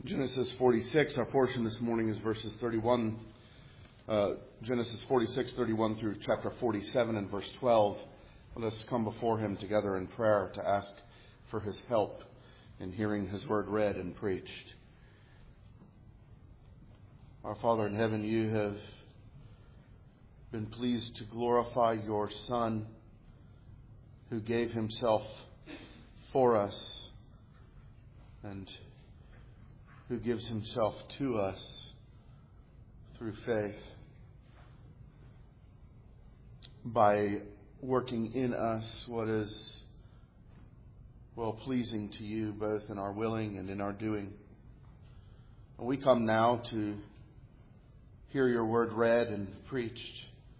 Genesis 46, our portion this morning is verses 31, Genesis 46, 31 through chapter 47 and verse 12. Let us come before him together in prayer to ask for his help in hearing his word read and preached. Our Father in heaven, you have been pleased to glorify your Son who gave himself for us and who gives himself to us through faith by working in us what is well-pleasing to you, both in our willing and in our doing. And we come now to hear your word read and preached.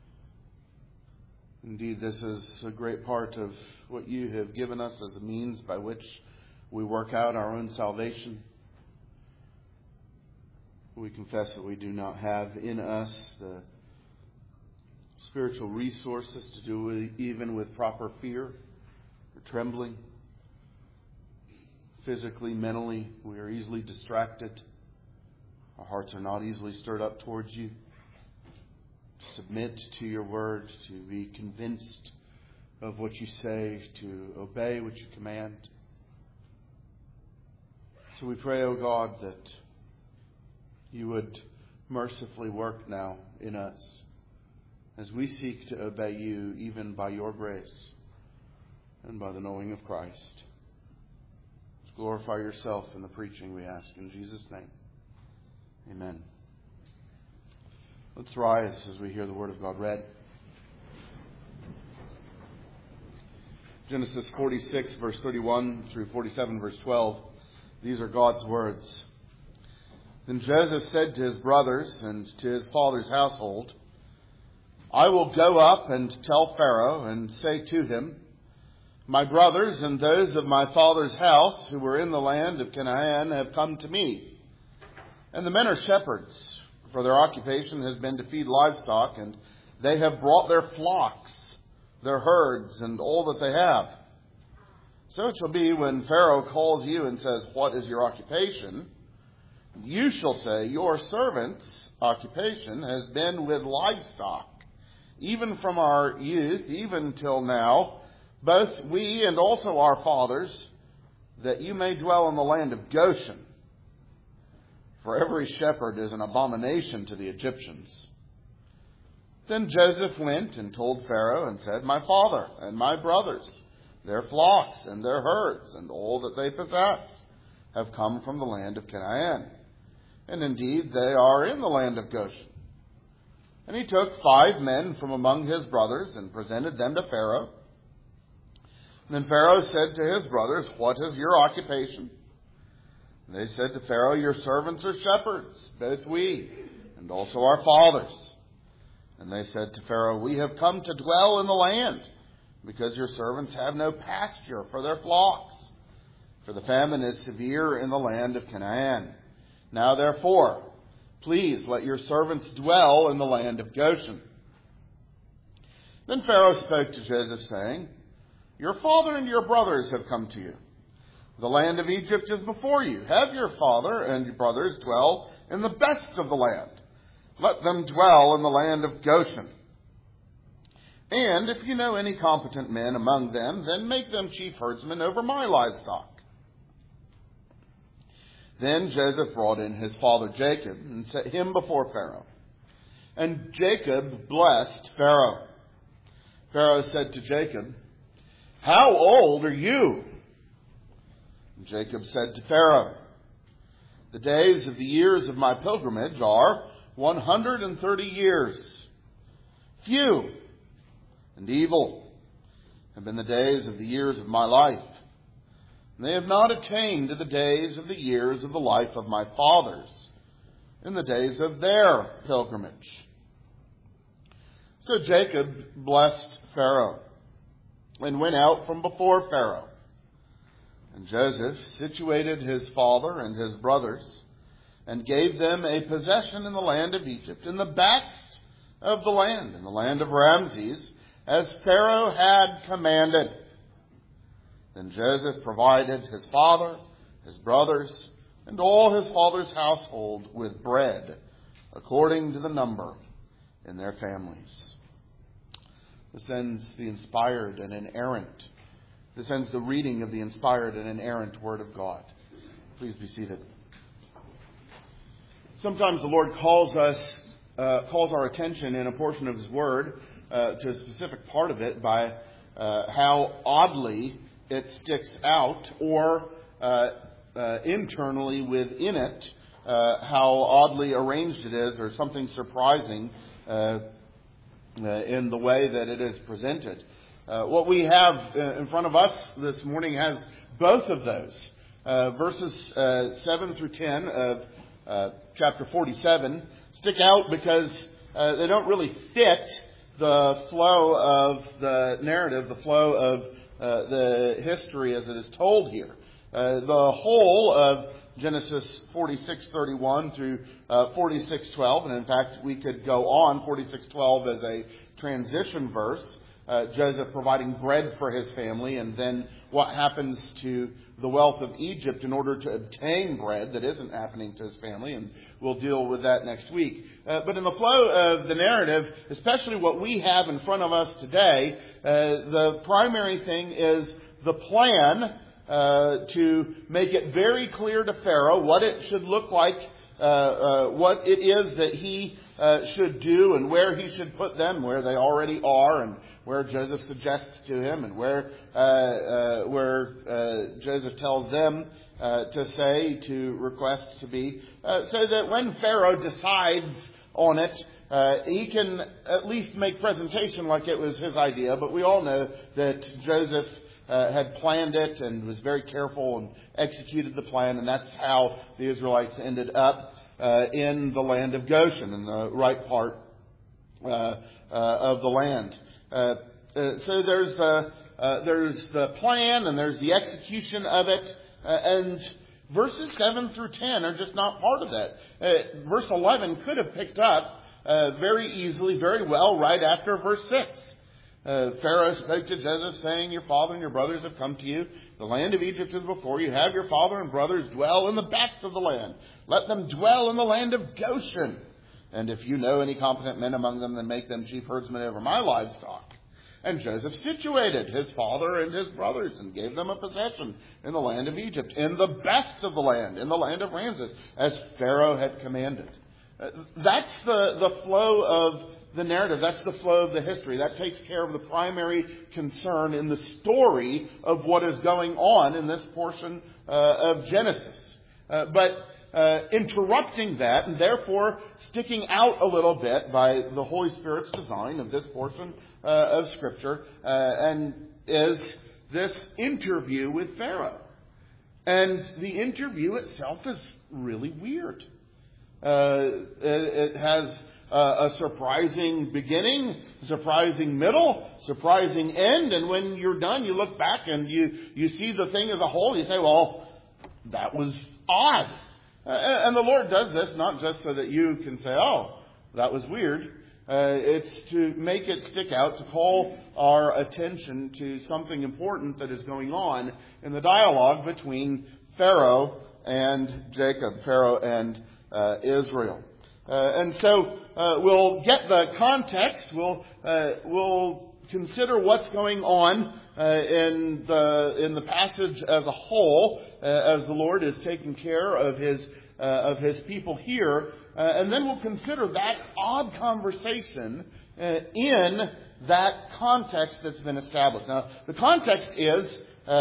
Indeed, this is a great part of what you have given us as a means by which we work out our own salvation. We confess that we do not have in us the spiritual resources to do even with proper fear or trembling. Physically, mentally, we are easily distracted. Our hearts are not easily stirred up towards you. To submit to your word, to be convinced of what you say, to obey what you command. So we pray, O God, that you would mercifully work now in us as we seek to obey you, even by your grace and by the knowing of Christ. Glorify yourself in the preaching, we ask in Jesus' name. Amen. Let's rise as we hear the word of God read. Genesis 46, verse 31 through 47, verse 12. These are God's words. Then Joseph said to his brothers and to his father's household, I will go up and tell Pharaoh and say to him, my brothers and those of my father's house who were in the land of Canaan have come to me. And the men are shepherds, for their occupation has been to feed livestock, and they have brought their flocks, their herds, and all that they have. So it shall be when Pharaoh calls you and says, what is your occupation? You shall say, your servant's occupation has been with livestock, even from our youth, even till now, both we and also our fathers, that you may dwell in the land of Goshen. For every shepherd is an abomination to the Egyptians. Then Joseph went and told Pharaoh and said, my father and my brothers, their flocks and their herds and all that they possess have come from the land of Canaan. And indeed, they are in the land of Goshen. And he took 5 men from among his brothers and presented them to Pharaoh. And then Pharaoh said to his brothers, what is your occupation? And they said to Pharaoh, your servants are shepherds, both we and also our fathers. And they said to Pharaoh, we have come to dwell in the land, because your servants have no pasture for their flocks. For the famine is severe in the land of Canaan. Now therefore, please let your servants dwell in the land of Goshen. Then Pharaoh spoke to Joseph, saying, your father and your brothers have come to you. The land of Egypt is before you. Have your father and your brothers dwell in the best of the land. Let them dwell in the land of Goshen. And if you know any competent men among them, then make them chief herdsmen over my livestock. Then Joseph brought in his father Jacob and set him before Pharaoh. And Jacob blessed Pharaoh. Pharaoh said to Jacob, how old are you? And Jacob said to Pharaoh, the days of the years of my pilgrimage are 130 years. Few and evil have been the days of the years of my life. And they have not attained to the days of the years of the life of my fathers in the days of their pilgrimage. So Jacob blessed Pharaoh and went out from before Pharaoh. And Joseph situated his father and his brothers and gave them a possession in the land of Egypt, in the best of the land, in the land of Ramses, as Pharaoh had commanded. Then Joseph provided his father, his brothers, and all his father's household with bread, according to the number in their families. This ends the inspired and inerrant. This ends the reading of the inspired and inerrant Word of God. Please be seated. Sometimes the Lord calls our attention in a portion of His Word to a specific part of it by how oddly it sticks out, or internally within it, how oddly arranged it is, or something surprising in the way that it is presented. What we have in front of us this morning has both of those. Verses 7 through 10 of chapter 47 stick out because they don't really fit the flow of the narrative, the flow of the history as it is told here. The whole of Genesis 46:31 through 46:12, and in fact we could go on 46:12 as a transition verse, Joseph providing bread for his family, and then what happens to the wealth of Egypt in order to obtain bread that isn't happening to his family, and we'll deal with that next week. But in the flow of the narrative, especially what we have in front of us today, the primary thing is the plan to make it very clear to Pharaoh what it should look like, what it is that he should do, and where he should put them, where they already are, and where Joseph suggests to him, and where Joseph tells them to request to be, so that when Pharaoh decides on it, he can at least make presentation like it was his idea. But we all know that Joseph had planned it and was very careful and executed the plan, and that's how the Israelites ended up in the land of Goshen, in the right part of the land. So there's the plan and there's the execution of it, and verses 7 through 10 are just not part of that. Verse 11 could have picked up very easily, very well, right after verse 6. Pharaoh spoke to Joseph, saying, "Your father and your brothers have come to you. The land of Egypt is before you. Have your father and brothers dwell in the best of the land. Let them dwell in the land of Goshen. And if you know any competent men among them, then make them chief herdsmen over my livestock." And Joseph situated his father and his brothers and gave them a possession in the land of Egypt, in the best of the land, in the land of Ramses, as Pharaoh had commanded. That's the flow of the narrative. That's the flow of the history. That takes care of the primary concern in the story of what is going on in this portion of Genesis. But interrupting that, and therefore sticking out a little bit by the Holy Spirit's design of this portion of Scripture, and is this interview with Pharaoh. And the interview itself is really weird. It has a surprising beginning, surprising middle, surprising end, and when you're done, you look back and you see the thing as a whole, you say, well, that was odd. And the Lord does this not just so that you can say, oh, that was weird. It's to make it stick out, to call our attention to something important that is going on in the dialogue between Pharaoh and Jacob, Pharaoh and Israel. And so we'll get the context. We'll consider what's going on in the passage as a whole, as the Lord is taking care of His people here, and then we'll consider that odd conversation in that context that's been established. Now, the context is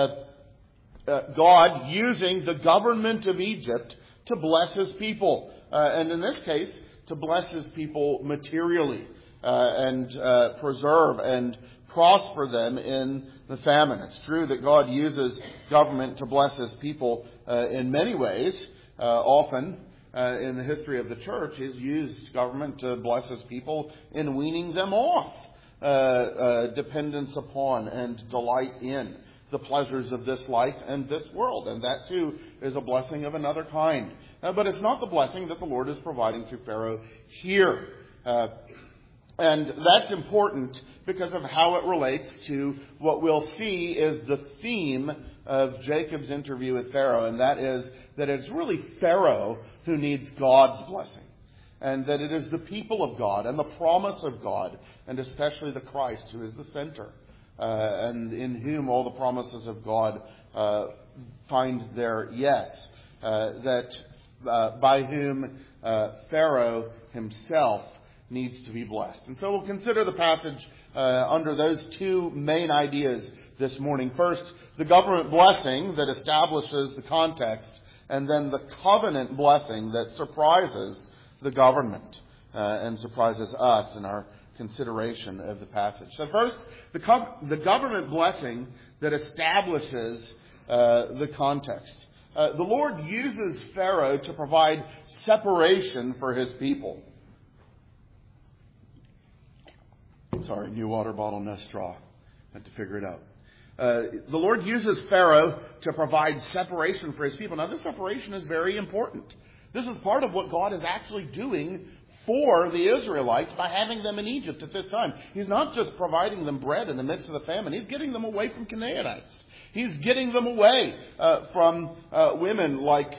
God using the government of Egypt to bless His people. And in this case, to bless His people materially and preserve and prosper them in the famine. It's true that God uses government to bless His people in many ways. Often in the history of the church, He's used government to bless His people in weaning them off dependence upon and delight in the pleasures of this life and this world. And that too is a blessing of another kind. But it's not the blessing that the Lord is providing through Pharaoh here. And that's important because of how it relates to what we'll see is the theme of Jacob's interview with Pharaoh, and that is that it's really Pharaoh who needs God's blessing, and that it is the people of God and the promise of God, and especially the Christ, who is the center, and in whom all the promises of God find their yes, by whom Pharaoh himself needs to be blessed. And so we'll consider the passage under those two main ideas this morning. First, the government blessing that establishes the context, and then the covenant blessing that surprises the government and surprises us in our consideration of the passage. So first, the government blessing that establishes the context. The Lord uses Pharaoh to provide separation for his people. Sorry, new water bottle, no straw. Had to figure it out. The Lord uses Pharaoh to provide separation for his people. Now, this separation is very important. This is part of what God is actually doing for the Israelites by having them in Egypt at this time. He's not just providing them bread in the midst of the famine. He's getting them away from Canaanites. He's getting them away from women like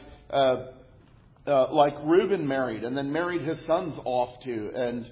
Reuben married and then married his sons off to, and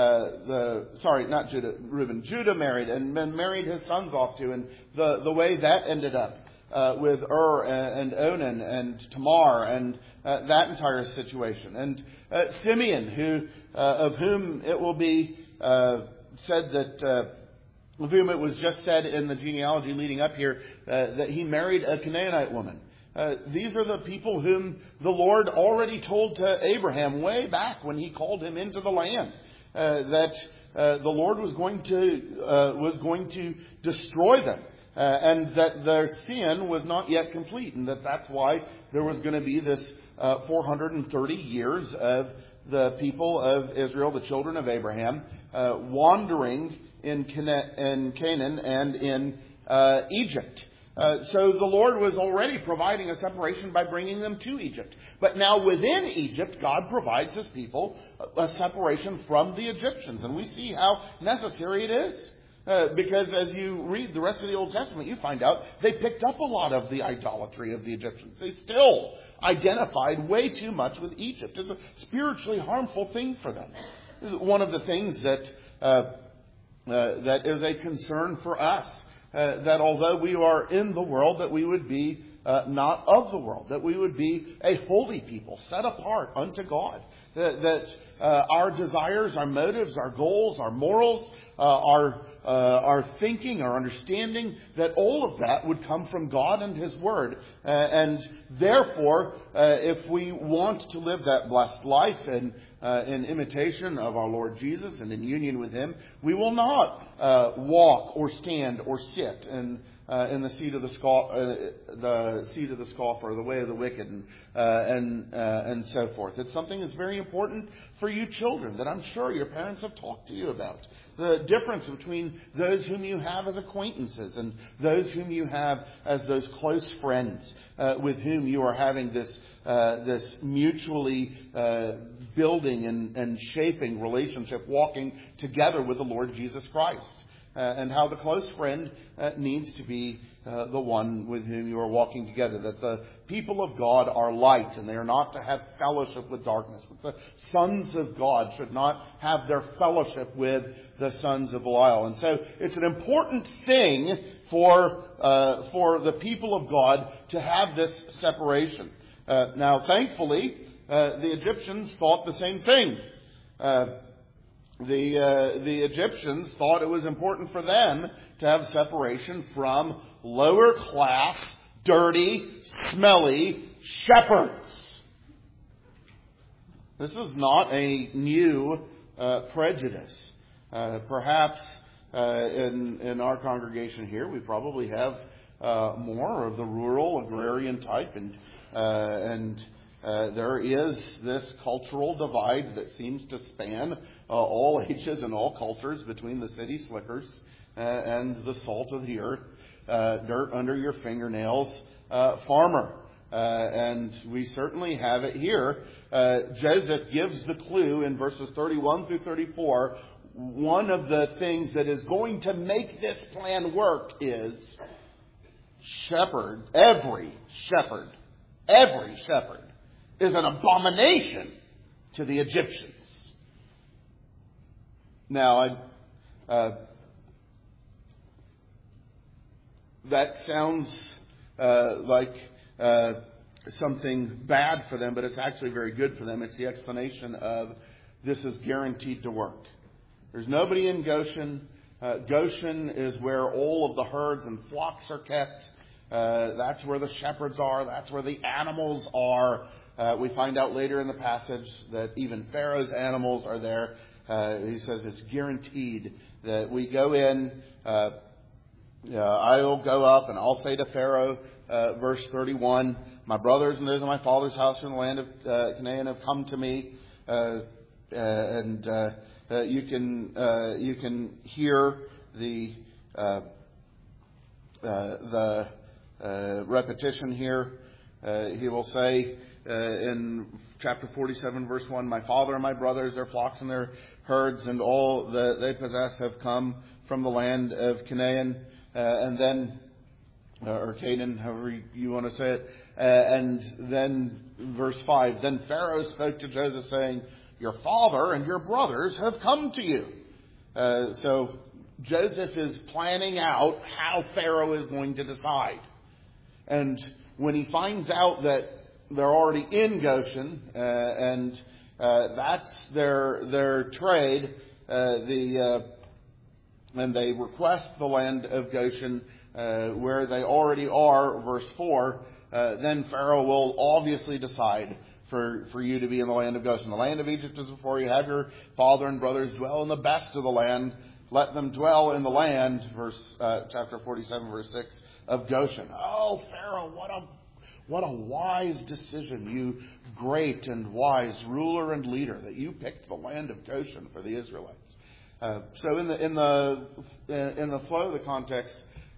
Judah married and then married his sons off to, and the way that ended up with and Onan and Tamar and that entire situation. And Simeon, of whom it will be said that, of whom it was just said in the genealogy leading up here, that he married a Canaanite woman. These are the people whom the Lord already told to Abraham way back when he called him into the land, that the Lord was going to destroy them, and that their sin was not yet complete, and that's why there was going to be this 430 years of the people of Israel, the children of Abraham, wandering in Canaan and in Egypt. So the Lord was already providing a separation by bringing them to Egypt. But now within Egypt, God provides his people a separation from the Egyptians. And we see how necessary it is. Because as you read the rest of the Old Testament, you find out they picked up a lot of the idolatry of the Egyptians. They still identified way too much with Egypt. It's a spiritually harmful thing for them. This is one of the things that is a concern for us. That although we are in the world, that we would be not of the world, that we would be a holy people, set apart unto God. That our desires, our motives, our goals, our morals, our thinking, our understanding, that all of that would come from God and his word. And therefore, if we want to live that blessed life and in imitation of our Lord Jesus and in union with him, we will not walk or stand or sit in the seat of the scoffer, the way of the wicked, and so forth. It's something that's very important for you children that I'm sure your parents have talked to you about. The difference between those whom you have as acquaintances and those whom you have as those close friends with whom you are having this mutually building and shaping relationship, walking together with the Lord Jesus Christ. And how the close friend needs to be the one with whom you are walking together. That the people of God are light, and they are not to have fellowship with darkness. But the sons of God should not have their fellowship with the sons of Belial. And so it's an important thing for the people of God to have this separation. Now, thankfully, the Egyptians thought the same thing. The Egyptians thought it was important for them to have separation from lower class, dirty, smelly shepherds. This is not a new prejudice. Perhaps in our congregation here, we probably have more of the rural agrarian type, and there is this cultural divide that seems to span all ages and all cultures between the city slickers and the salt of the earth, dirt under your fingernails farmer. And we certainly have it here. Joseph gives the clue in verses 31 through 34. One of the things that is going to make this plan work is every shepherd is an abomination to the Egyptians. Now, that sounds like something bad for them, but it's actually very good for them. It's the explanation of this is guaranteed to work. There's nobody in Goshen. Goshen is where all of the herds and flocks are kept. That's where the shepherds are. That's where the animals are. We find out later in the passage that even Pharaoh's animals are there. He says it's guaranteed that we go in. I will go up and I'll say to Pharaoh, verse 31, my brothers and those in my father's house from the land of Canaan have come to me, and you can hear the repetition here. He will say in chapter 47, verse 1, my father and my brothers, their flocks and their herds, and all that they possess have come from the land of Canaan, and then, or Canaan, however you want to say it. And then verse 5, then Pharaoh spoke to Joseph saying, your father and your brothers have come to you. So Joseph is planning out how Pharaoh is going to decide. And when he finds out that they're already in Goshen, and that's their trade, and they request the land of Goshen, where they already are, verse 4, then Pharaoh will obviously decide for you to be in the land of Goshen. The land of Egypt is before you. Have your father and brothers dwell in the best of the land. Let them dwell in the land, chapter 47, verse 6, of Goshen. Oh, Pharaoh, what a wise decision, you great and wise ruler and leader, that you picked the land of Goshen for the Israelites. So in the flow of the context,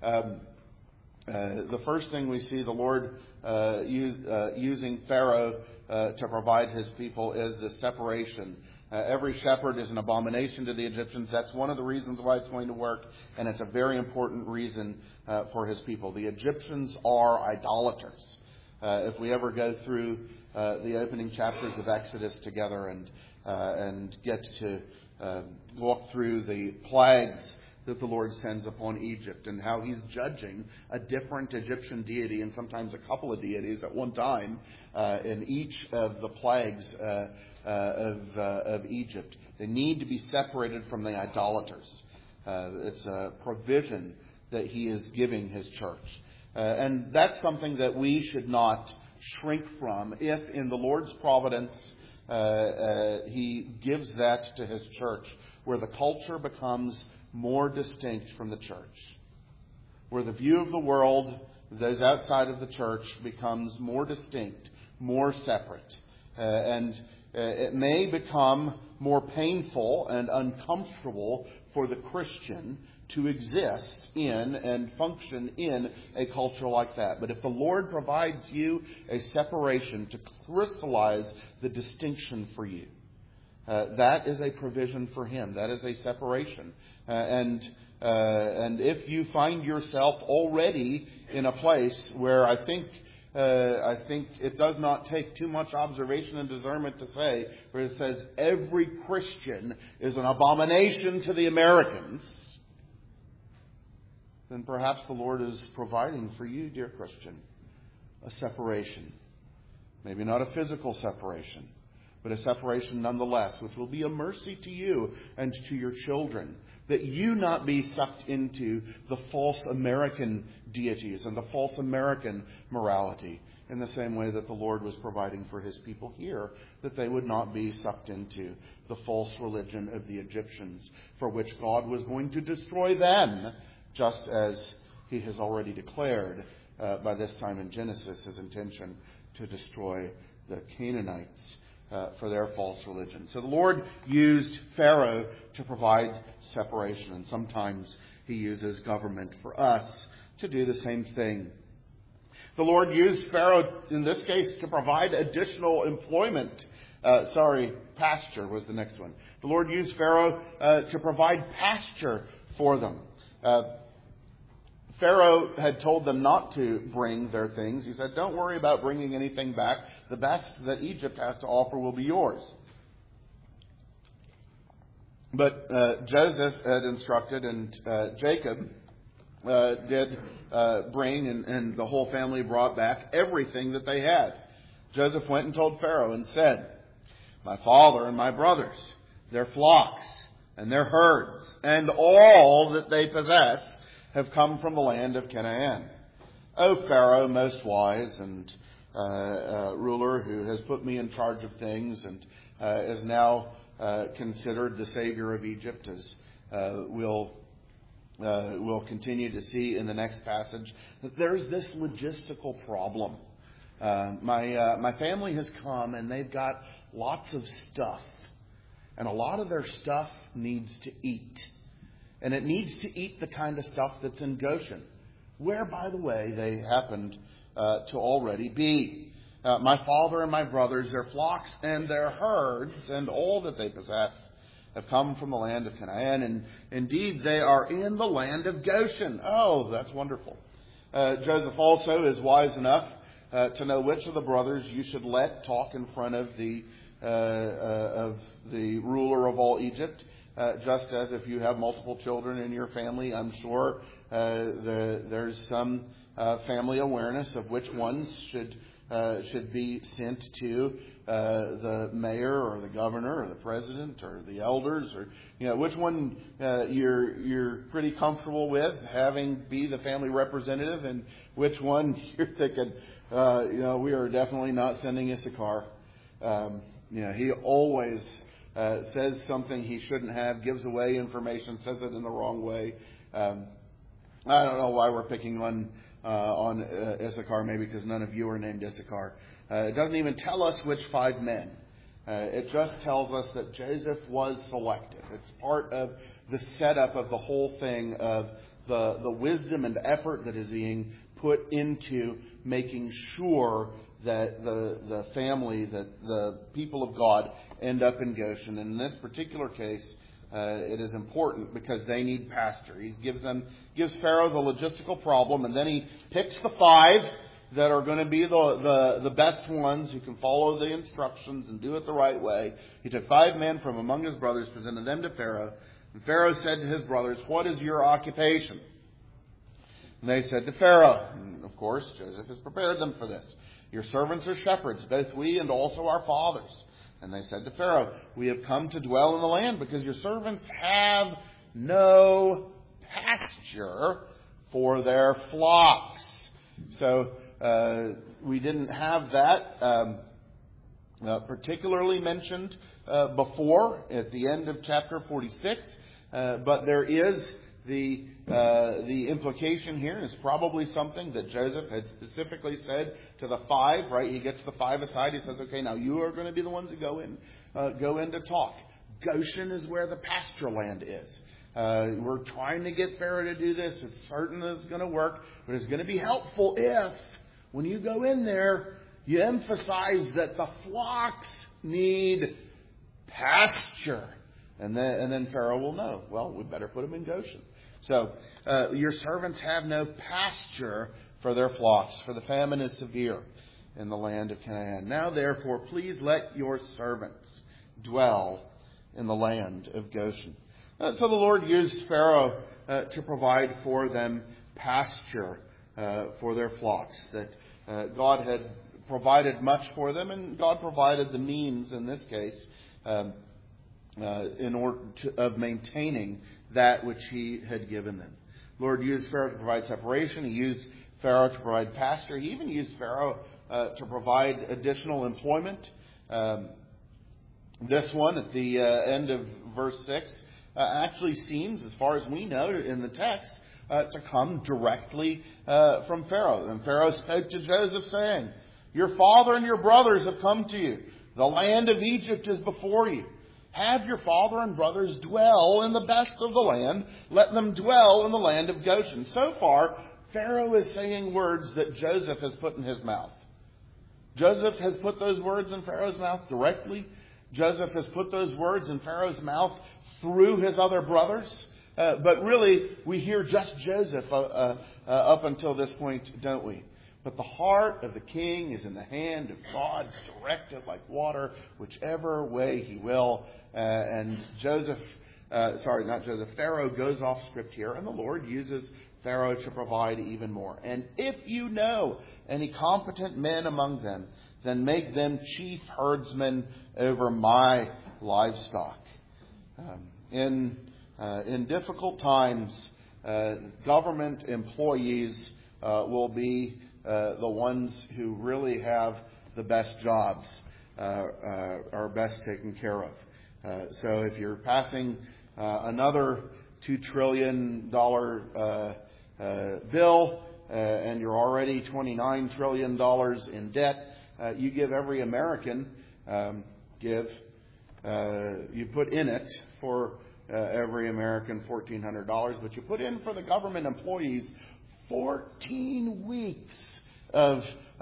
the first thing we see the Lord using Pharaoh to provide his people is the separation. Every shepherd is an abomination to the Egyptians. That's one of the reasons why it's going to work, and it's a very important reason for his people. The Egyptians are idolaters. If we ever go through the opening chapters of Exodus together and get to walk through the plagues that the Lord sends upon Egypt and how he's judging a different Egyptian deity and sometimes a couple of deities at one time in each of the plagues of Egypt. They need to be separated from the idolaters. It's a provision that he is giving his church. And that's something that we should not shrink from if in the Lord's providence he gives that to his church, where the culture becomes more distinct from the church, where the view of the world, those outside of the church, becomes more distinct, more separate. And it may become more painful and uncomfortable for the Christian to exist in and function in a culture like that. But if the Lord provides you a separation to crystallize the distinction for you, that is a provision for him. That is a separation. And if you find yourself already in a place where I think it does not take too much observation and discernment to say, where it says every Christian is an abomination to the Americans, then perhaps the Lord is providing for you, dear Christian, a separation. Maybe not a physical separation, but a separation nonetheless, which will be a mercy to you and to your children, that you not be sucked into the false American deities and the false American morality, in the same way that the Lord was providing for his people here, that they would not be sucked into the false religion of the Egyptians, for which God was going to destroy them, just as he has already declared by this time in Genesis his intention to destroy the Canaanites for their false religion. So the Lord used Pharaoh to provide separation, and sometimes he uses government for us to do the same thing. The Lord used Pharaoh, in this case, to provide additional employment. Pasture was the next one. The Lord used Pharaoh to provide pasture for them. Pharaoh had told them not to bring their things. He said, don't worry about bringing anything back. The best that Egypt has to offer will be yours. But Joseph had instructed, and Jacob did bring, and the whole family brought back everything that they had. Joseph went and told Pharaoh and said, my father and my brothers, their flocks and their herds, and all that they possess have come from the land of Canaan. O Pharaoh, most wise and ruler, who has put me in charge of things and is now considered the savior of Egypt, as we'll continue to see in the next passage, that there's this logistical problem. My family has come and they've got lots of stuff. And a lot of their stuff needs to eat. And it needs to eat the kind of stuff that's in Goshen, where, by the way, they happened to already be. My father and my brothers, their flocks and their herds, and all that they possess, have come from the land of Canaan. And indeed, they are in the land of Goshen. Oh, that's wonderful. Joseph also is wise enough to know which of the brothers you should let talk in front of the ruler of all Egypt. Just as if you have multiple children in your family, I'm sure there's some family awareness of which ones should be sent to the mayor or the governor or the president or the elders, or which one you're pretty comfortable with having be the family representative, and which one you're thinking, we are definitely not sending Issachar. He always says something he shouldn't have, gives away information, says it in the wrong way. I don't know why we're picking on Issachar, maybe because none of you are named Issachar. It doesn't even tell us which 5 men. It just tells us that Joseph was selected. It's part of the setup of the whole thing, of the wisdom and effort that is being put into making sure that the family, that the people of God end up in Goshen. And in this particular case, it is important because they need pasture. He gives Pharaoh the logistical problem, and then he picks the 5 that are going to be the best ones who can follow the instructions and do it the right way. He took 5 men from among his brothers, presented them to Pharaoh. And Pharaoh said to his brothers, what is your occupation? And they said to Pharaoh, and of course, Joseph has prepared them for this. Your servants are shepherds, both we and also our fathers. And they said to Pharaoh, we have come to dwell in the land because your servants have no pasture for their flocks. So we didn't have that particularly mentioned before at the end of chapter 46. But there is the implication here, and it's probably something that Joseph had specifically said to the 5, right? He gets the 5 aside. He says, okay, now you are going to be the ones that go in to talk. Goshen is where the pasture land is. We're trying to get Pharaoh to do this. It's certain it's going to work, but it's going to be helpful if, when you go in there, you emphasize that the flocks need pasture. And then Pharaoh will know, well, we better put them in Goshen. So, your servants have no pasture for their flocks, for the famine is severe in the land of Canaan. Now, therefore, please let your servants dwell in the land of Goshen. So the Lord used Pharaoh to provide for them pasture for their flocks. That God had provided much for them, and God provided the means in this case in order of maintaining that which He had given them. Lord used Pharaoh to provide separation. He used Pharaoh to provide pasture. He even used Pharaoh to provide additional employment. This one at the end of verse 6 actually seems, as far as we know in the text, to come directly from Pharaoh. And Pharaoh spoke to Joseph, saying, your father and your brothers have come to you. The land of Egypt is before you. Have your father and brothers dwell in the best of the land. Let them dwell in the land of Goshen. So far, Pharaoh is saying words that Joseph has put in his mouth. Joseph has put those words in Pharaoh's mouth directly. Joseph has put those words in Pharaoh's mouth through his other brothers. But really, we hear just Joseph up until this point, don't we? But the heart of the king is in the hand of God, directed like water, whichever way he will. And Pharaoh goes off script here, and the Lord uses Pharaoh to provide even more. And if you know any competent men among them, then make them chief herdsmen over my livestock. In difficult times, government employees will be the ones who really have the best jobs, are best taken care of. So if you're passing another $2 trillion bill and you're already $29 trillion in debt, you give every American, you put in it for every American $1,400, but you put in for the government employees 14 weeks of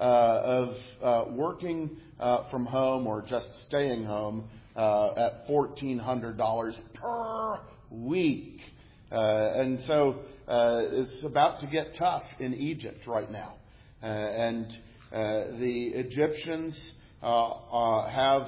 working from home or just staying home at $1,400 per week. And so it's about to get tough in Egypt right now. And the Egyptians have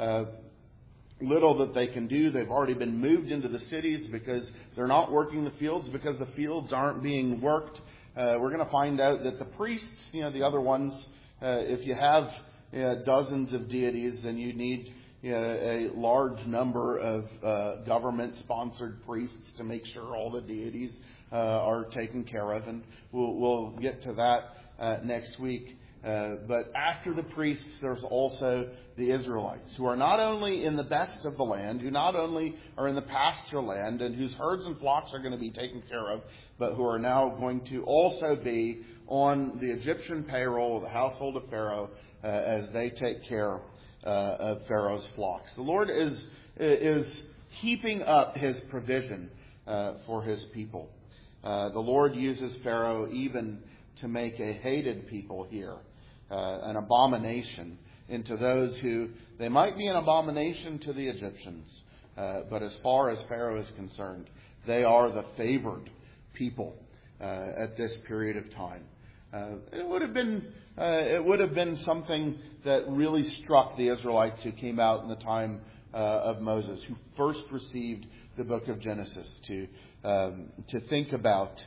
little that they can do. They've already been moved into the cities because they're not working the fields, because the fields aren't being worked. We're going to find out that the priests, the other ones, if you have dozens of deities, then you need a large number of government-sponsored priests to make sure all the deities are taken care of. And we'll get to that next week. But after the priests, there's also the Israelites, who are not only in the best of the land, who not only are in the pasture land, and whose herds and flocks are going to be taken care of, but who are now going to also be on the Egyptian payroll of the household of Pharaoh as they take care of Pharaoh's flocks. The Lord is heaping up his provision for his people. The Lord uses Pharaoh even to make a hated people here, an abomination into those who, they might be an abomination to the Egyptians, but as far as Pharaoh is concerned, they are the favored people at this period of time. It would have been something that really struck the Israelites who came out in the time of Moses, who first received the book of Genesis, to think about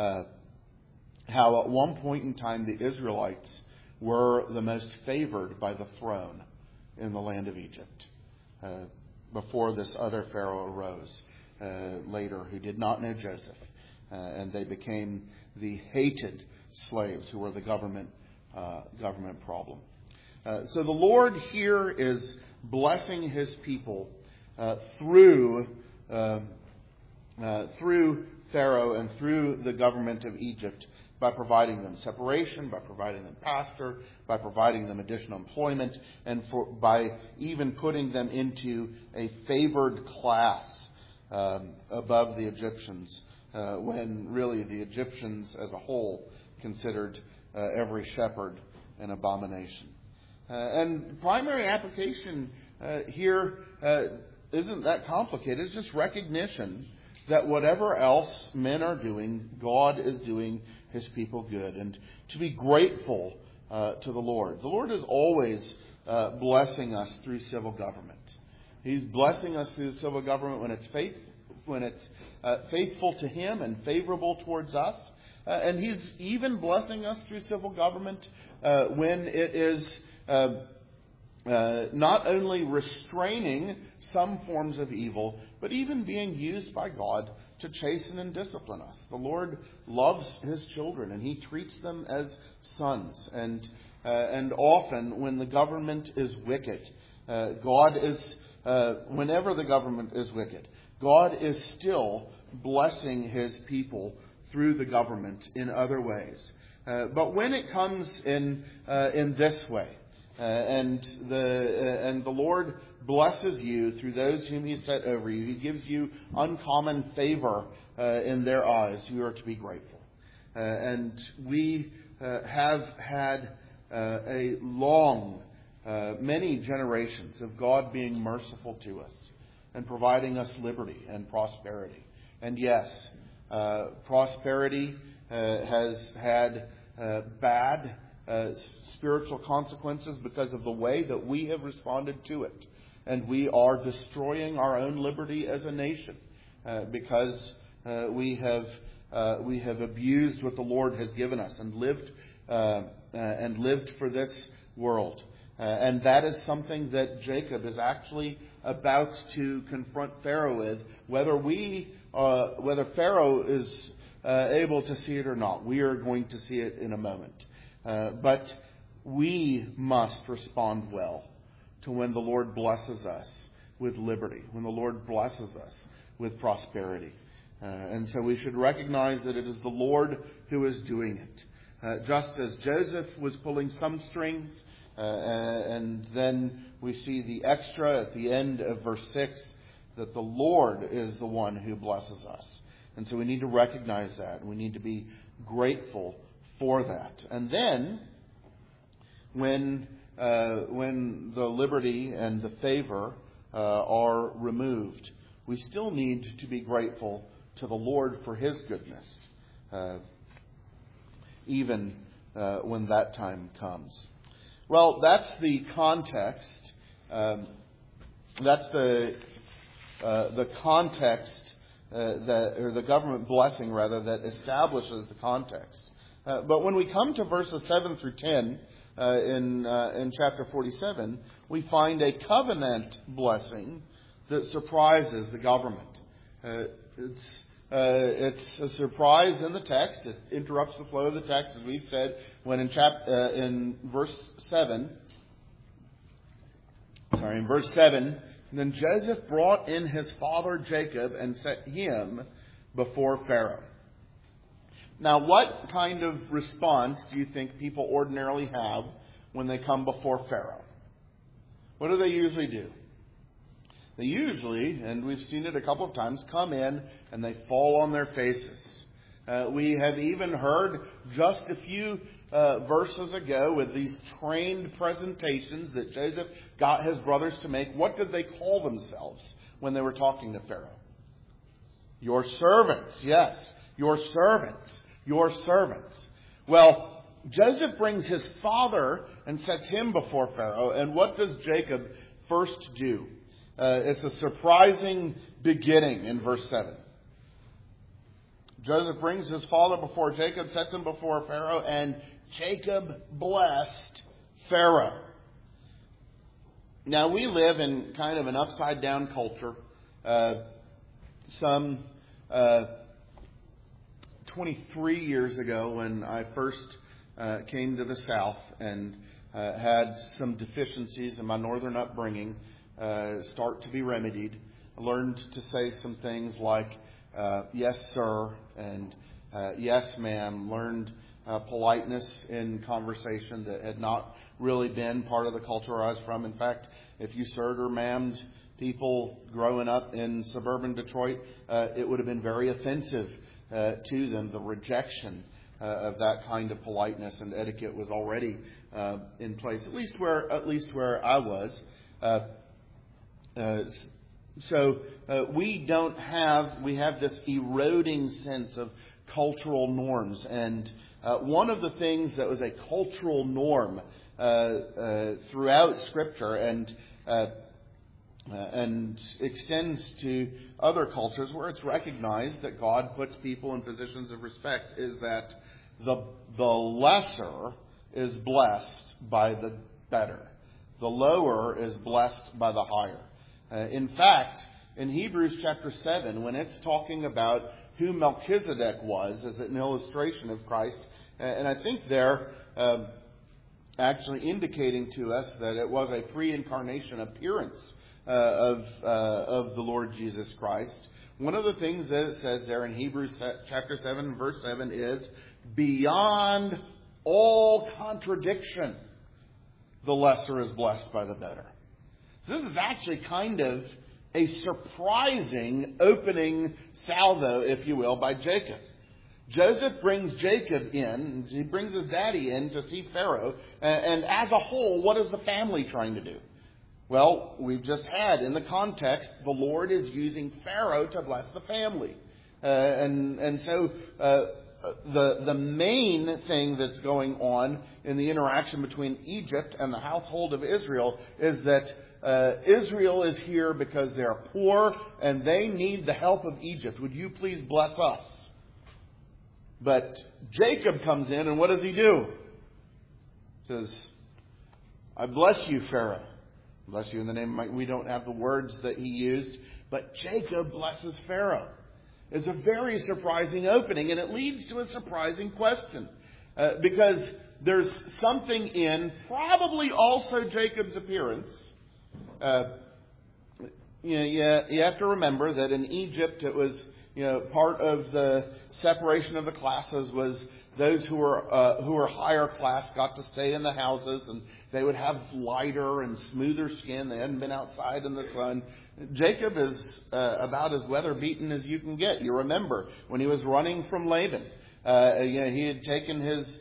how at one point in time the Israelites were the most favored by the throne in the land of Egypt before this other Pharaoh arose later who did not know Joseph. And they became the hated slaves who were the government problem. So the Lord here is blessing his people through Pharaoh and through the government of Egypt, by providing them separation, by providing them pasture, by providing them additional employment, and by even putting them into a favored class above the Egyptians, when really the Egyptians as a whole considered every shepherd an abomination. And primary application here isn't that complicated. It's just recognition that whatever else men are doing, God is doing his people good. And to be grateful to the Lord. The Lord is always blessing us through civil government. He's blessing us through the civil government when it's faithful to him and favorable towards us. And he's even blessing us through civil government when it is not only restraining some forms of evil, but even being used by God to chasten and discipline us. The Lord loves his children, and he treats them as sons. And often, when the government is wicked, whenever the government is wicked, God is still blessing his people through the government in other ways. But when it comes in this way, and the Lord blesses you through those whom he set over you, he gives you uncommon favor in their eyes, you are to be grateful. And we have had a long, many generations of God being merciful to us and providing us liberty and prosperity. And yes, prosperity has had bad spiritual consequences because of the way that we have responded to it. And we are destroying our own liberty as a nation because we have abused what the Lord has given us and lived for this world. And that is something that Jacob is actually about to confront Pharaoh with, whether Pharaoh is able to see it or not. We are going to see it in a moment. But we must respond well to when the Lord blesses us with liberty, when the Lord blesses us with prosperity. And so we should recognize that it is the Lord who is doing it. Just as Joseph was pulling some strings, and then we see the extra at the end of verse 6, that the Lord is the one who blesses us. And so we need to recognize that. We need to be grateful for that. And then, when the liberty and the favor are removed, we still need to be grateful to the Lord for His goodness, even when that time comes. Well, that's the context. That's the context or the government blessing, rather, that establishes the context. But when we come to verses 7 through 10 in chapter 47, we find a covenant blessing that surprises the government. It's a surprise in the text. It interrupts the flow of the text, as we've said, when in verse 7, then Joseph brought in his father Jacob and set him before Pharaoh. Now, what kind of response do you think people ordinarily have when they come before Pharaoh? What do they usually do? They usually, and we've seen it a couple of times, come in and they fall on their faces. We have even heard just a few verses ago with these trained presentations that Joseph got his brothers to make. What did they call themselves when they were talking to Pharaoh? Your servants, yes. Your servants. Your servants. Well, Joseph brings his father and sets him before Pharaoh. And what does Jacob first do? It's a surprising beginning in verse 7. Joseph brings his father before Jacob, sets him before Pharaoh, and Jacob blessed Pharaoh. Now, we live in kind of an upside-down culture. Some 23 years ago, when I first came to the South and had some deficiencies in my northern upbringing start to be remedied, I learned to say some things like, yes, sir, and yes, ma'am. Learned politeness in conversation that had not really been part of the culture I was from. In fact, if you sirred or ma'amed people growing up in suburban Detroit, it would have been very offensive to them. The rejection of that kind of politeness and etiquette was already in place, at least where I was. So we have this eroding sense of cultural norms. And one of the things that was a cultural norm throughout Scripture and extends to other cultures where it's recognized that God puts people in positions of respect is that the lesser is blessed by the better. The lower is blessed by the higher. In fact, in Hebrews chapter 7, when it's talking about who Melchizedek was as an illustration of Christ, and I think they're actually indicating to us that it was a pre-incarnation appearance of the Lord Jesus Christ. One of the things that it says there in Hebrews chapter 7, verse 7 is, beyond all contradiction, the lesser is blessed by the better. So this is actually kind of a surprising opening salvo, if you will, by Jacob. Joseph brings Jacob in, he brings his daddy in to see Pharaoh, and as a whole, what is the family trying to do? Well, we've just had, in the context, the Lord is using Pharaoh to bless the family. And so the main thing that's going on in the interaction between Egypt and the household of Israel is that Israel is here because they're poor and they need the help of Egypt. Would you please bless us? But Jacob comes in, and what does he do? He says, I bless you, Pharaoh. Bless you in the name of we don't have the words that he used, but Jacob blesses Pharaoh. It's a very surprising opening, and it leads to a surprising question. Because there's something in probably also Jacob's appearance. You have to remember that in Egypt it was, part of the separation of the classes was those who were higher class got to stay in the houses, and they would have lighter and smoother skin. They hadn't been outside in the sun. Jacob is about as weather-beaten as you can get. You remember when he was running from Laban. He had taken his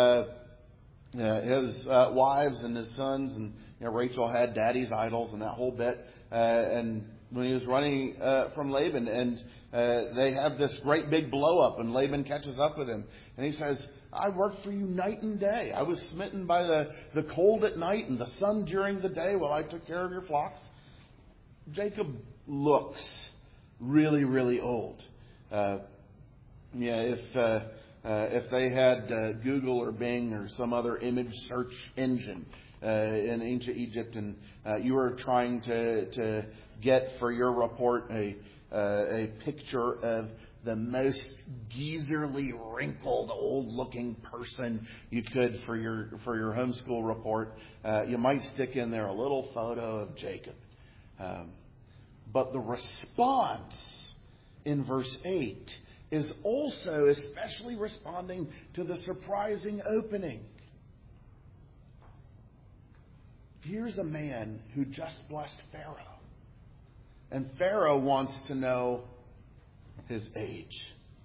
wives and his sons, and Rachel had daddy's idols and that whole bit. And when he was running from Laban, and they have this great big blow-up, and Laban catches up with him. And he says, I worked for you night and day. I was smitten by the cold at night and the sun during the day while I took care of your flocks. Jacob looks really, really old. If they had Google or Bing or some other image search engine in ancient Egypt, and you were trying to get for your report a picture of the most geezerly wrinkled, old-looking person you could for your homeschool report, you might stick in there a little photo of Jacob. But the response in verse 8 is also especially responding to the surprising opening. Here's a man who just blessed Pharaoh. And Pharaoh wants to know his age.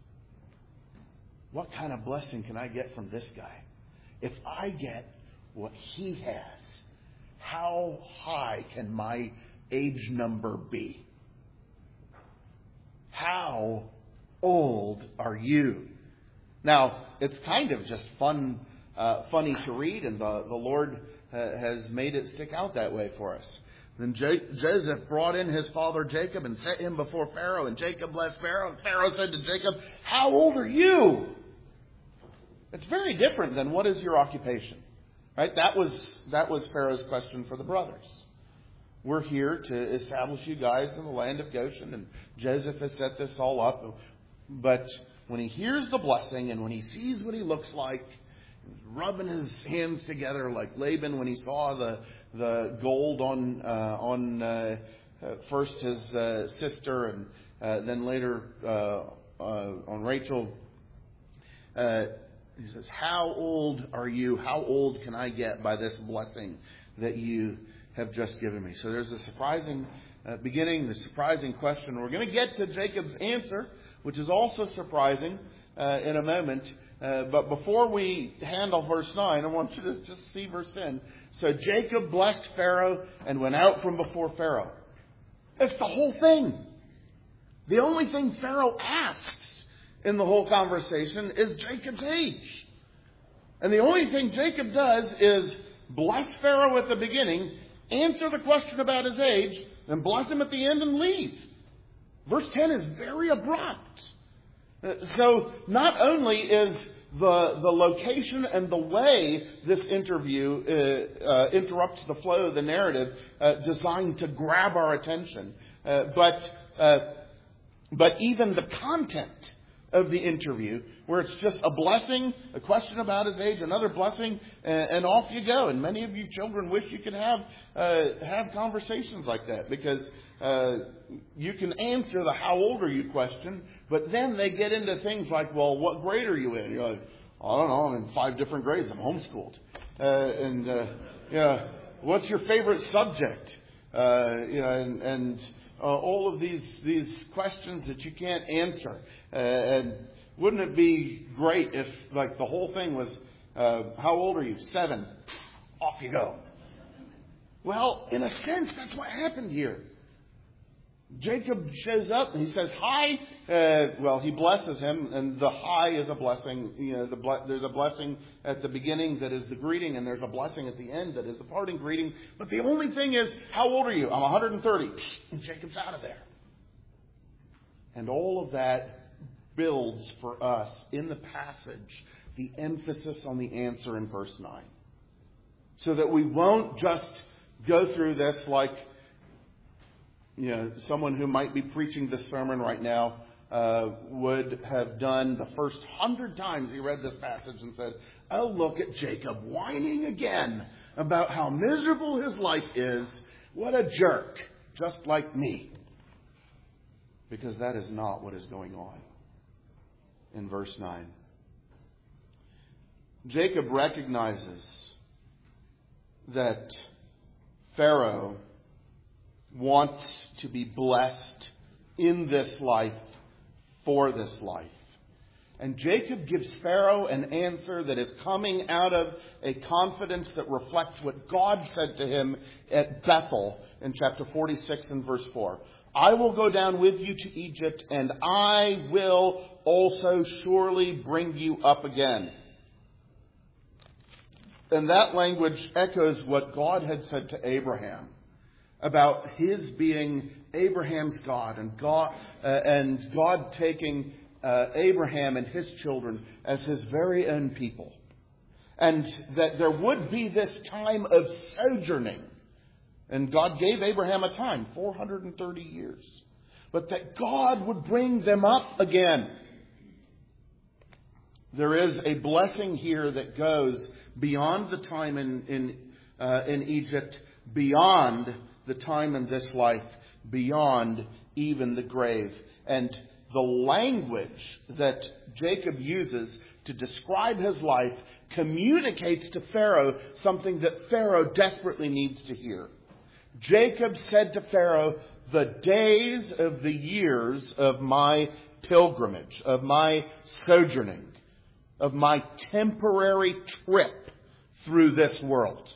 What kind of blessing can I get from this guy? If I get what he has, how high can my age number be? How old are you? Now, it's kind of just funny to read, and the Lord has made it stick out that way for us. Then Joseph brought in his father Jacob and set him before Pharaoh, and Jacob blessed Pharaoh, and Pharaoh said to Jacob, how old are you? It's very different than what is your occupation, right? That was Pharaoh's question for the brothers. We're here to establish you guys in the land of Goshen, and Joseph has set this all up. But when he hears the blessing and when he sees what he looks like, rubbing his hands together like Laban when he saw the gold on first his sister and then later on Rachel, he says, how old are you? How old can I get by this blessing that you have just given me? So there's a surprising beginning, the surprising question. We're going to get to Jacob's answer, which is also surprising in a moment. But before we handle verse 9, I want you to just see verse 10. So Jacob blessed Pharaoh and went out from before Pharaoh. That's the whole thing. The only thing Pharaoh asks in the whole conversation is Jacob's age. And the only thing Jacob does is bless Pharaoh at the beginning, answer the question about his age, then bless him at the end and leave. Verse 10 is very abrupt. So not only is the location and the way this interview interrupts the flow of the narrative designed to grab our attention, but even the content of the interview, where it's just a blessing, a question about his age, another blessing, and off you go. And many of you children wish you could have conversations like that, because you can answer the how old are you question, but then they get into things like, well, what grade are you in? You're like, I don't know, I'm in 5 different grades. I'm homeschooled. What's your favorite subject? And all of these questions that you can't answer. And wouldn't it be great if, like, the whole thing was, how old are you? 7. Off you go. Well, in a sense, that's what happened here. Jacob shows up and he says, hi. He blesses him, and the hi is a blessing. There's a blessing at the beginning that is the greeting, and there's a blessing at the end that is the parting greeting. But the only thing is, how old are you? I'm 130. And Jacob's out of there. And all of that builds for us in the passage the emphasis on the answer in verse 9. So that we won't just go through this like, someone who might be preaching this sermon right now would have done the first 100 times he read this passage and said, oh, look at Jacob whining again about how miserable his life is. What a jerk, just like me. Because that is not what is going on in verse 9. Jacob recognizes that Pharaoh wants to be blessed in this life for this life. And Jacob gives Pharaoh an answer that is coming out of a confidence that reflects what God said to him at Bethel in chapter 46 and verse 4. I will go down with you to Egypt, and I will also surely bring you up again. And that language echoes what God had said to Abraham about his being Abraham's God, and God taking Abraham and his children as his very own people. And that there would be this time of sojourning. And God gave Abraham a time, 430 years. But that God would bring them up again. There is a blessing here that goes beyond the time in Egypt, beyond the time in this life, beyond even the grave. And the language that Jacob uses to describe his life communicates to Pharaoh something that Pharaoh desperately needs to hear. Jacob said to Pharaoh, the days of the years of my pilgrimage, of my sojourning, of my temporary trip through this world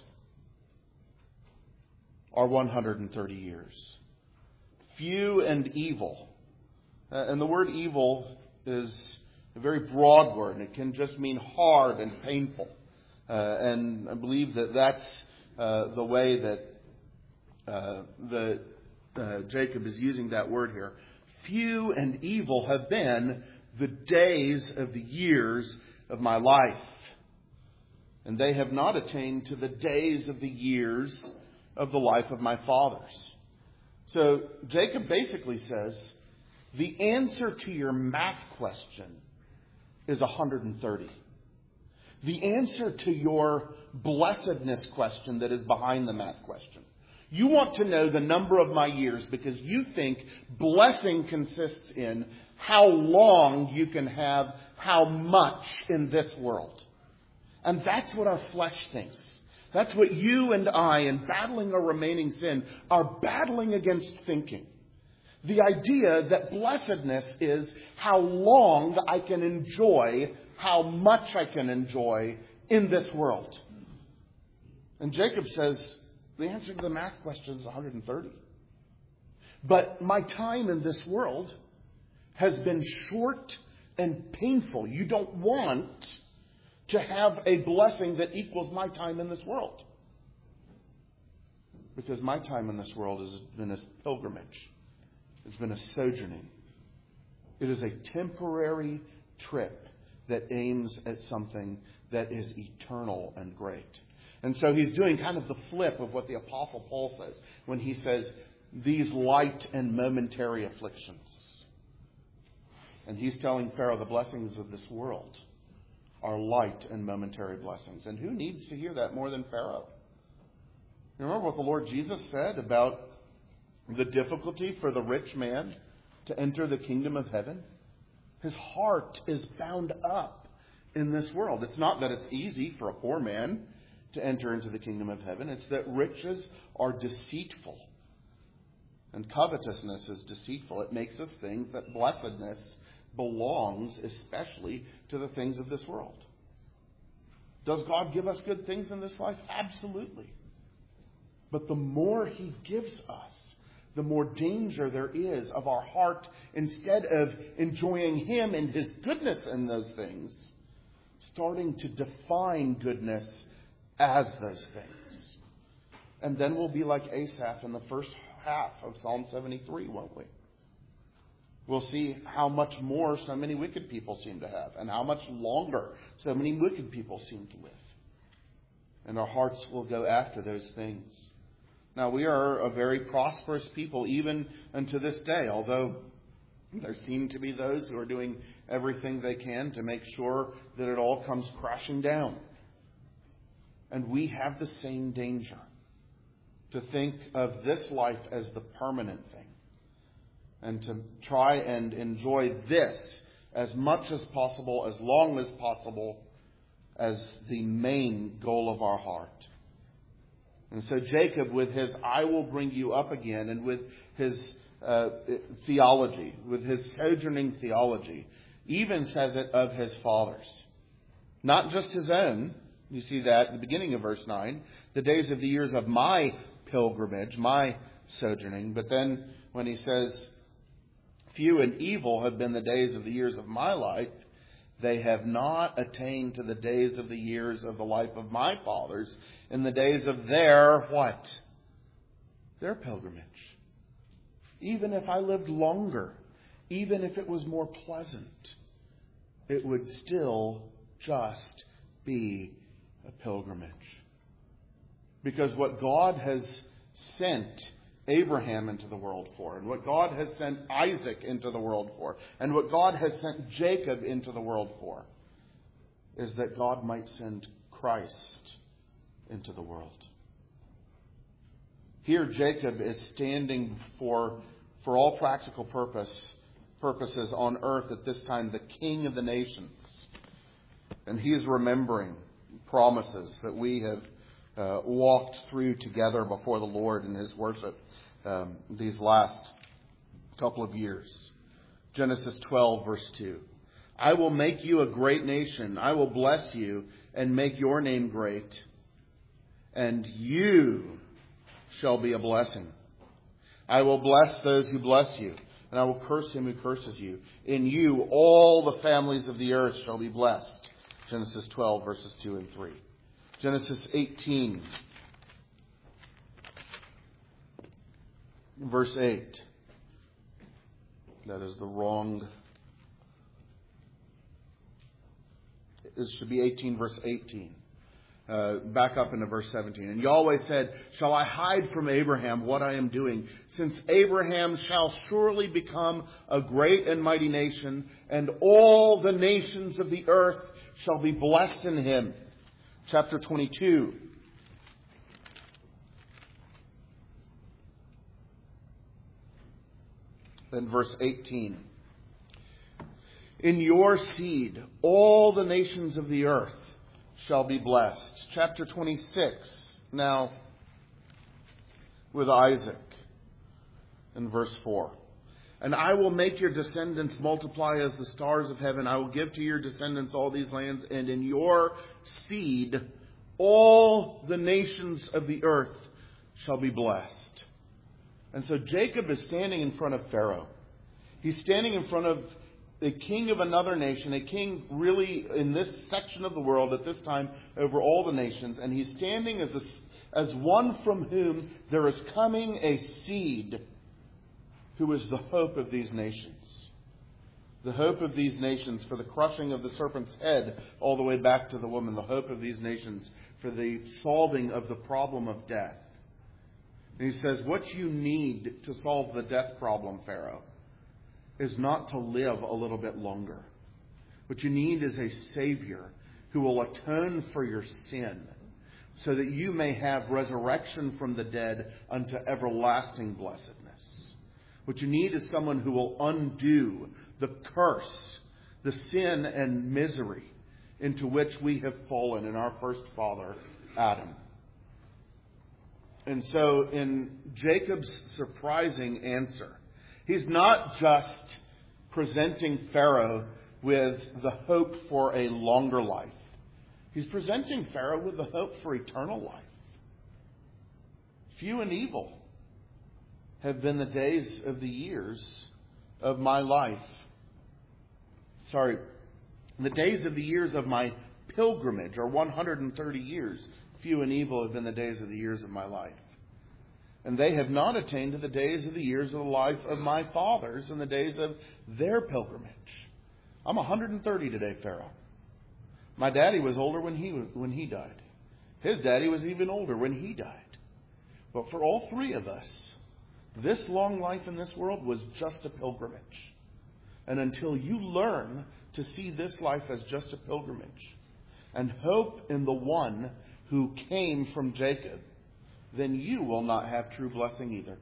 are 130 years. Few and evil. And the word evil is a very broad word. It can just mean hard and painful. And I believe that that's the way that Jacob is using that word here. Few and evil have been the days of the years of my life. And they have not attained to the days of the years of the life of my fathers. So Jacob basically says, the answer to your math question is 130. The answer to your blessedness question that is behind the math question. You want to know the number of my years because you think blessing consists in how long you can have how much in this world. And that's what our flesh thinks. That's what you and I, in battling our remaining sin, are battling against thinking. The idea that blessedness is how long I can enjoy, how much I can enjoy in this world. And Jacob says, the answer to the math question is 130. But my time in this world has been short and painful. You don't want to have a blessing that equals my time in this world. Because my time in this world has been a pilgrimage. It's been a sojourning. It is a temporary trip that aims at something that is eternal and great. And so he's doing kind of the flip of what the Apostle Paul says when he says, these light and momentary afflictions. And he's telling Pharaoh the blessings of this world are light and momentary blessings. And who needs to hear that more than Pharaoh? You remember what the Lord Jesus said about the difficulty for the rich man to enter the kingdom of heaven? His heart is bound up in this world. It's not that it's easy for a poor man to enter into the kingdom of heaven. It's that riches are deceitful. And covetousness is deceitful. It makes us think that blessedness belongs especially to the things of this world. Does God give us good things in this life? Absolutely. But the more He gives us, the more danger there is of our heart, instead of enjoying Him and His goodness in those things, starting to define goodness as those things. And then we'll be like Asaph in the first half of Psalm 73, won't we? We'll see how much more so many wicked people seem to have, and how much longer so many wicked people seem to live. And our hearts will go after those things. Now, we are a very prosperous people even unto this day, although there seem to be those who are doing everything they can to make sure that it all comes crashing down. And we have the same danger, to think of this life as the permanent thing, and to try and enjoy this as much as possible, as long as possible, as the main goal of our heart. And so Jacob, with his "I will bring you up again," and with his theology, with his sojourning theology, even says it of his fathers. Not just his own. You see that at the beginning of verse 9. The days of the years of my pilgrimage, my sojourning. But then when he says, few and evil have been the days of the years of my life, they have not attained to the days of the years of the life of my fathers, in the days of their what? Their pilgrimage. Even if I lived longer, even if it was more pleasant, it would still just be a pilgrimage. Because what God has sent Abraham into the world for, and what God has sent Isaac into the world for, and what God has sent Jacob into the world for, is that God might send Christ into the world. Here Jacob is standing for all practical purposes on earth at this time, the King of the nations. And he is remembering promises that we have walked through together before the Lord in His worship these last couple of years. Genesis 12, verse 2. I will make you a great nation. I will bless you and make your name great. And you shall be a blessing. I will bless those who bless you, and I will curse him who curses you. In you all the families of the earth shall be blessed. Genesis 12, verses 2 and 3. Genesis 18, verse 8. That is the wrong. It should be 18, verse 18. Back up into verse 17. And Yahweh said, shall I hide from Abraham what I am doing? Since Abraham shall surely become a great and mighty nation, and all the nations of the earth shall be blessed in him. Chapter 22. Then verse 18. In your seed, all the nations of the earth shall be blessed. Chapter 26. Now, with Isaac, in verse 4. And I will make your descendants multiply as the stars of heaven. I will give to your descendants all these lands, and in your seed all the nations of the earth shall be blessed. And so Jacob is standing in front of Pharaoh. He's standing in front of the king of another nation, a king really in this section of the world at this time over all the nations. And he's standing as one from whom there is coming a seed who is the hope of these nations. The hope of these nations for the crushing of the serpent's head all the way back to the woman. The hope of these nations for the solving of the problem of death. And he says, what you need to solve the death problem, Pharaoh, is not to live a little bit longer. What you need is a Savior who will atone for your sin so that you may have resurrection from the dead unto everlasting blessedness. What you need is someone who will undo the curse, the sin and misery into which we have fallen in our first father, Adam. And so in Jacob's surprising answer, he's not just presenting Pharaoh with the hope for a longer life. He's presenting Pharaoh with the hope for eternal life. Few and evil have been the days of the years of my life. The days of the years of my pilgrimage are 130 years. Few and evil have been the days of the years of my life. And they have not attained to the days of the years of the life of my fathers and the days of their pilgrimage. I'm 130 today, Pharaoh. My daddy was older when he died. His daddy was even older when he died. But for all three of us, this long life in this world was just a pilgrimage. And until you learn to see this life as just a pilgrimage and hope in the one who came from Jacob, then you will not have true blessing either.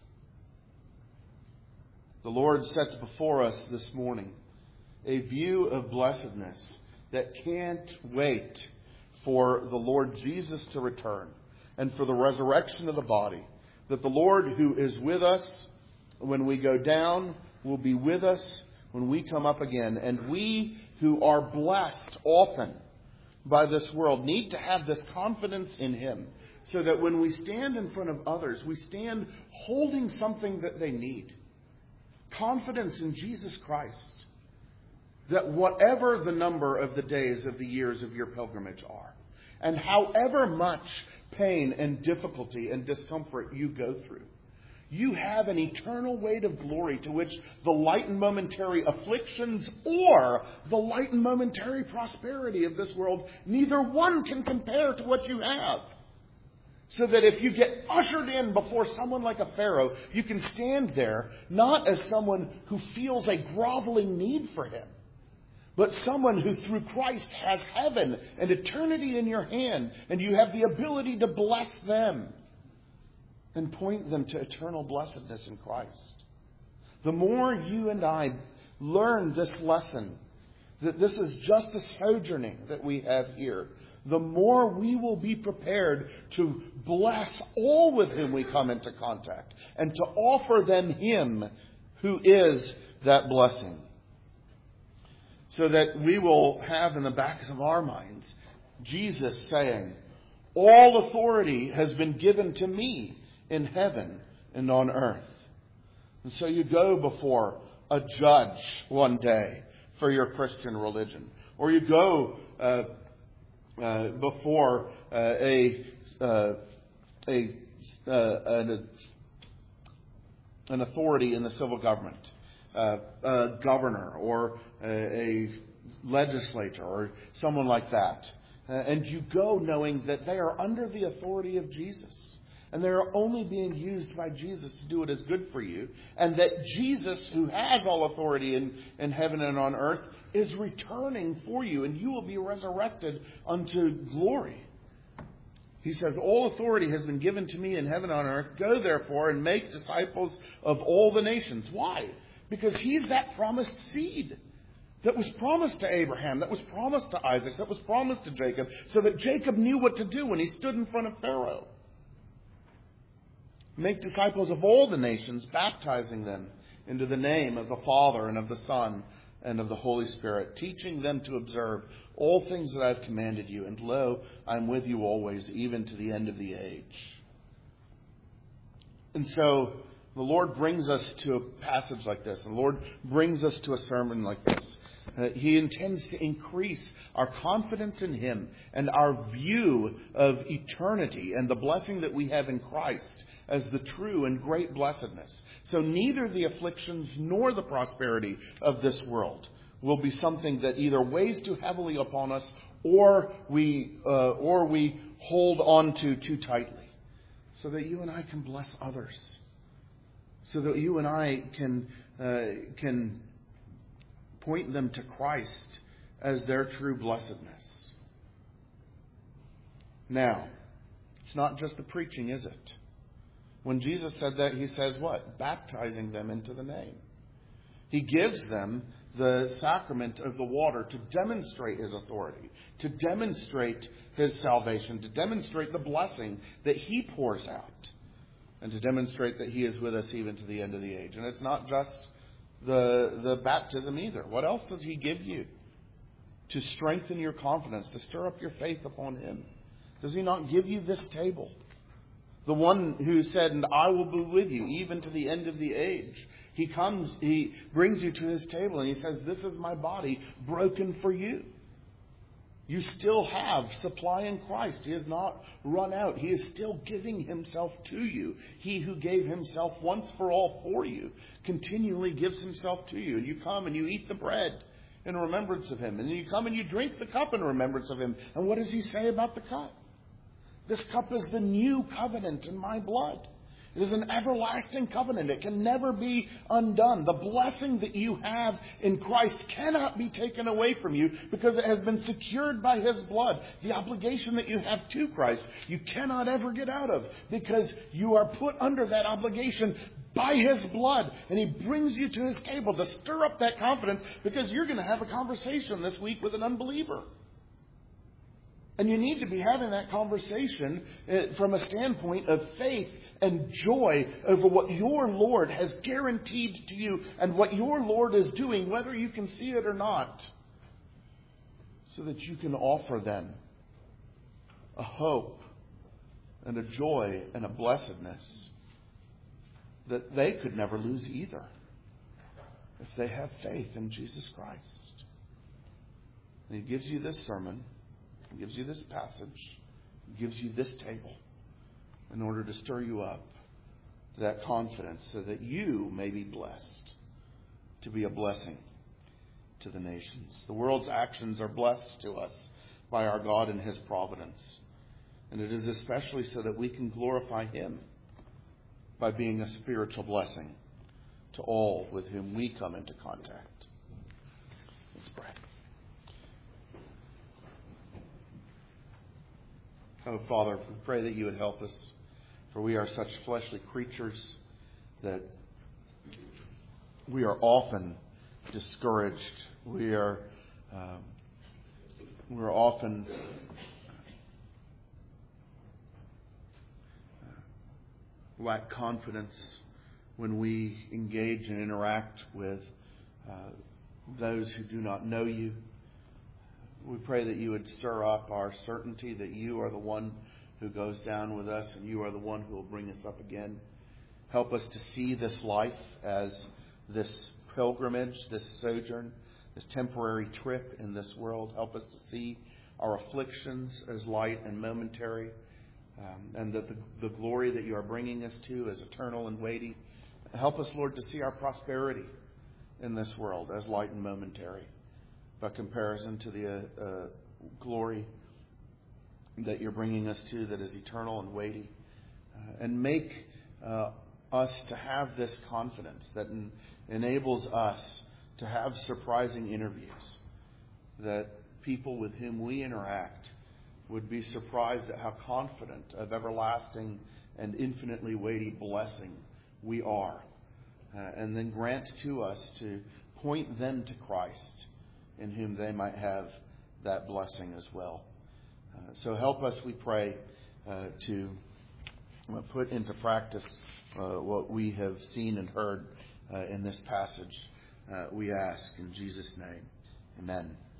The Lord sets before us this morning a view of blessedness that can't wait for the Lord Jesus to return and for the resurrection of the body. That the Lord who is with us when we go down will be with us when we come up again. And we who are blessed often by this world need to have this confidence in Him, so that when we stand in front of others, we stand holding something that they need. Confidence in Jesus Christ. That whatever the number of the days of the years of your pilgrimage are, and however much pain and difficulty and discomfort you go through, you have an eternal weight of glory to which the light and momentary afflictions or the light and momentary prosperity of this world, neither one can compare to what you have. So that if you get ushered in before someone like a Pharaoh, you can stand there not as someone who feels a groveling need for him, but someone who through Christ has heaven and eternity in your hand, and you have the ability to bless them and point them to eternal blessedness in Christ. The more you and I learn this lesson, that this is just a sojourning that we have here, the more we will be prepared to bless all with whom we come into contact and to offer them Him who is that blessing. So that we will have in the backs of our minds Jesus saying, "All authority has been given to me in heaven and on earth." And so you go before a judge one day for your Christian religion. Or you go before an authority in the civil government, a governor or a legislator or someone like that. And you go knowing that they are under the authority of Jesus. And they are only being used by Jesus to do what is good for you. And that Jesus, who has all authority in heaven and on earth, is returning for you. And you will be resurrected unto glory. He says, "All authority has been given to me in heaven and on earth. Go therefore and make disciples of all the nations." Why? Because He's that promised seed that was promised to Abraham, that was promised to Isaac, that was promised to Jacob, so that Jacob knew what to do when he stood in front of Pharaoh. Make disciples of all the nations, baptizing them into the name of the Father and of the Son and of the Holy Spirit, teaching them to observe all things that I have commanded you. And lo, I am with you always, even to the end of the age. And so the Lord brings us to a passage like this. The Lord brings us to a sermon like this. He intends to increase our confidence in Him and our view of eternity and the blessing that we have in Christ as the true and great blessedness. So neither the afflictions nor the prosperity of this world will be something that either weighs too heavily upon us or we hold on to too tightly. So that you and I can bless others. So that you and I can point them to Christ as their true blessedness. Now, it's not just the preaching, is it? When Jesus said that, He says what? Baptizing them into the name. He gives them the sacrament of the water to demonstrate His authority, to demonstrate His salvation, to demonstrate the blessing that He pours out, and to demonstrate that He is with us even to the end of the age. And it's not just the baptism either. What else does He give you to strengthen your confidence, to stir up your faith upon Him? Does He not give you this table? The one who said, "And I will be with you even to the end of the age." He comes, he brings you to his table and he says, "This is my body broken for you." You still have supply in Christ. He has not run out. He is still giving himself to you. He who gave himself once for all for you continually gives himself to you. And you come and you eat the bread in remembrance of him. And then you come and you drink the cup in remembrance of him. And what does he say about the cup? This cup is the new covenant in my blood. It is an everlasting covenant. It can never be undone. The blessing that you have in Christ cannot be taken away from you because it has been secured by his blood. The obligation that you have to Christ, you cannot ever get out of because you are put under that obligation by his blood. And he brings you to his table to stir up that confidence because you're going to have a conversation this week with an unbeliever. And you need to be having that conversation from a standpoint of faith and joy over what your Lord has guaranteed to you and what your Lord is doing, whether you can see it or not, so that you can offer them a hope and a joy and a blessedness that they could never lose either if they have faith in Jesus Christ. And he gives you this sermon. He gives you this passage. He gives you this table in order to stir you up to that confidence so that you may be blessed to be a blessing to the nations. The world's actions are blessed to us by our God and his providence. And it is especially so that we can glorify him by being a spiritual blessing to all with whom we come into contact. Let's pray. Oh, Father, we pray that you would help us, for we are such fleshly creatures that we are often discouraged. We're often lack confidence when we engage and interact with those who do not know you. We pray that you would stir up our certainty that you are the one who goes down with us and you are the one who will bring us up again. Help us to see this life as this pilgrimage, this sojourn, this temporary trip in this world. Help us to see our afflictions as light and momentary, and that the glory that you are bringing us to is eternal and weighty. Help us, Lord, to see our prosperity in this world as light and momentary, by comparison to the glory that you're bringing us to that is eternal and weighty. And make us to have this confidence that enables us to have surprising interviews, that people with whom we interact would be surprised at how confident of everlasting and infinitely weighty blessing we are. And then grant to us to point them to Christ, in whom they might have that blessing as well. So help us, we pray, to put into practice what we have seen and heard in this passage. We ask in Jesus' name. Amen.